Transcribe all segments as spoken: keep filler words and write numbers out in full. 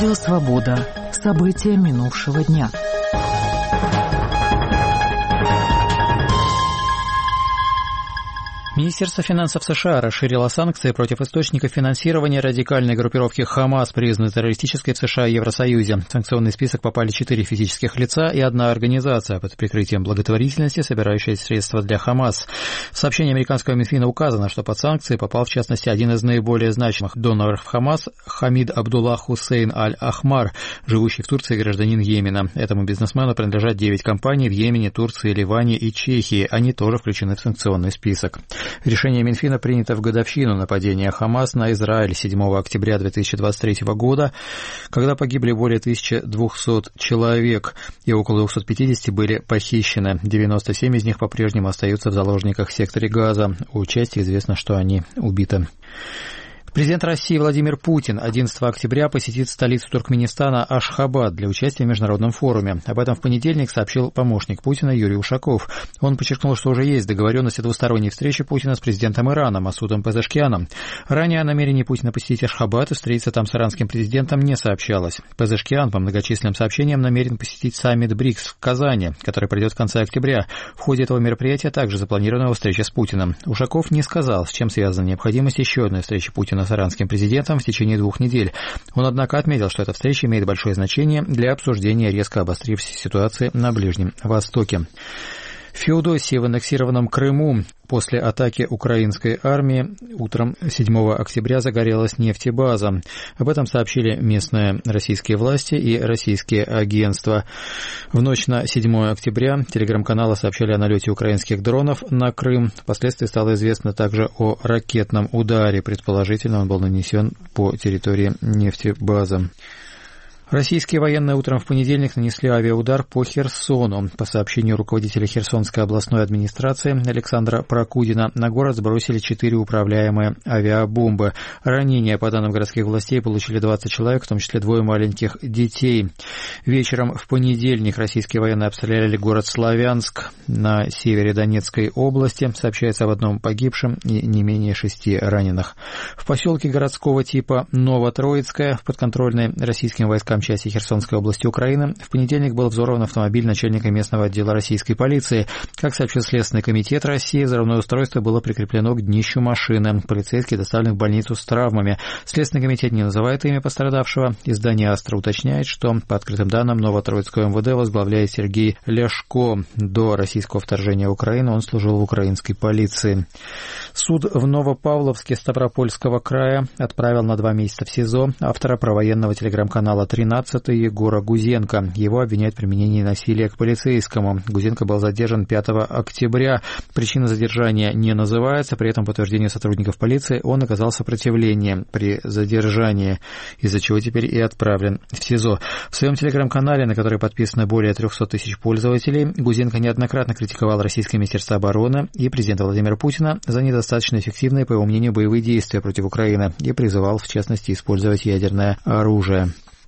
Радио «Свобода». События минувшего дня. Министерство финансов США расширило санкции против источников финансирования радикальной группировки «Хамас», признанной террористической в США и Евросоюзе. В санкционный список попали четыре физических лица и одна организация под прикрытием благотворительности, собирающая средства для «Хамас». В сообщении американского Минфина указано, что под санкции попал, в частности, один из наиболее значимых доноров «Хамас» Хамид Абдулла Хусейн Аль-Ахмар, живущий в Турции гражданин Йемена. Этому бизнесмену принадлежат девять компаний в Йемене, Турции, Ливане и Чехии. Они тоже включены в санкционный список. Решение Минфина принято в годовщину нападения «Хамас» на Израиль седьмого октября две тысячи двадцать третьего года, когда погибли более тысячи двухсот человек и около двухсот пятидесяти были похищены. девяносто семь из них по-прежнему остаются в заложниках в секторе Газа. У части известно, что они убиты. Президент России Владимир Путин одиннадцатого октября посетит столицу Туркменистана Ашхабад для участия в международном форуме. Об этом в понедельник сообщил помощник Путина Юрий Ушаков. Он подчеркнул, что уже есть договоренность о двусторонней встрече Путина с президентом Ирана Масудом Пезешкианом. Ранее о намерении Путина посетить Ашхабад и встретиться там с иранским президентом не сообщалось. Пезешкиан по многочисленным сообщениям намерен посетить саммит БРИКС в Казани, который пройдет в конце октября. В ходе этого мероприятия также запланирована встреча с Путиным. Ушаков не сказал, с чем связана необходимость еще одной встречи Путина с иранским президентом в течение двух недель. Он, однако, отметил, что эта встреча имеет большое значение для обсуждения резко обострившейся ситуации на Ближнем Востоке. В Феодосии, в аннексированном Крыму, после атаки украинской армии утром седьмого октября загорелась нефтебаза. Об этом сообщили местные российские власти и российские агентства. В ночь на седьмое октября телеграм-каналы сообщали о налете украинских дронов на Крым. Впоследствии стало известно также о ракетном ударе. Предположительно, он был нанесен по территории нефтебазы. Российские военные утром в понедельник нанесли авиаудар по Херсону. По сообщению руководителя Херсонской областной администрации Александра Прокудина, на город сбросили четыре управляемые авиабомбы. Ранения, по данным городских властей, получили двадцать человек, в том числе двое маленьких детей. Вечером в понедельник российские военные обстреляли город Славянск на севере Донецкой области. Сообщается об одном погибшем и не менее шести раненых. В поселке городского типа Новотроицкое, в подконтрольной российским войскам части Херсонской области Украины, в понедельник был взорван автомобиль начальника местного отдела российской полиции. Как сообщил Следственный комитет России, взрывное устройство было прикреплено к днищу машины. Полицейский доставлен в больницу с травмами. Следственный комитет не называет имя пострадавшего. Издание «Астра» уточняет, что, по открытым данным, Новотроицкое МВД возглавляет Сергей Ляшко. До российского вторжения в Украину он служил в украинской полиции. Суд в Новопавловске Ставропольского края отправил на два месяца в СИЗО автора провоенного телеграм-канала тринадцать Егора Гузенко. Его обвиняют в применении насилия к полицейскому. Гузенко был задержан пятого октября. Причина задержания не называется. При этом, по утверждению сотрудников полиции, он оказал сопротивление при задержании, из-за чего теперь и отправлен в СИЗО. В своем телеграм-канале, на который подписано более трехсот тысяч пользователей, Гузенко неоднократно критиковал российское министерство обороны и президента Владимира Путина за недостаточно эффективные, по его мнению, боевые действия против Украины и призывал, в частности, использовать ядерное оружие.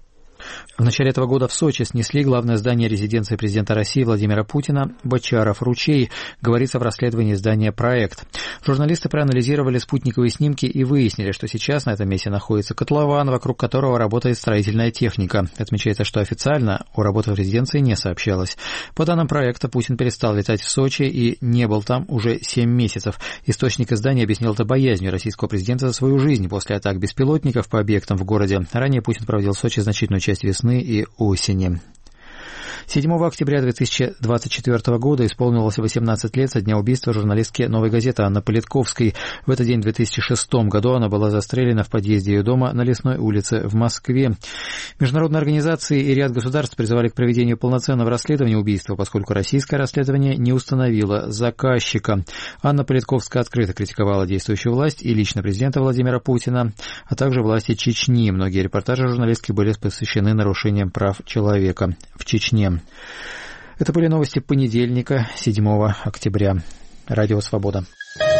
В начале этого года в Сочи снесли главное здание резиденции президента России Владимира Путина Бочаров-Ручей, говорится в расследовании издания «Проект». Журналисты проанализировали спутниковые снимки и выяснили, что сейчас на этом месте находится котлован, вокруг которого работает строительная техника. Отмечается, что официально о работах резиденции не сообщалось. По данным проекта, Путин перестал летать в Сочи и не был там уже семь месяцев. Источник издания объяснил это боязнью российского президента за свою жизнь после атак беспилотников по объектам в городе. Ранее Путин проводил в Сочи значительную часть весны и осени. седьмого октября две тысячи двадцать четвёртого года исполнилось восемнадцать лет со дня убийства журналистки «Новой газеты» Анны Политковской. В этот день, в две тысячи шестом году, она была застрелена в подъезде ее дома на Лесной улице в Москве. Международные организации и ряд государств призывали к проведению полноценного расследования убийства, поскольку российское расследование не установило заказчика. Анна Политковская открыто критиковала действующую власть и лично президента Владимира Путина, а также власти Чечни. Многие репортажи журналистки были посвящены нарушениям прав человека в Чечне. Это были новости понедельника, седьмого октября. Радио «Свобода».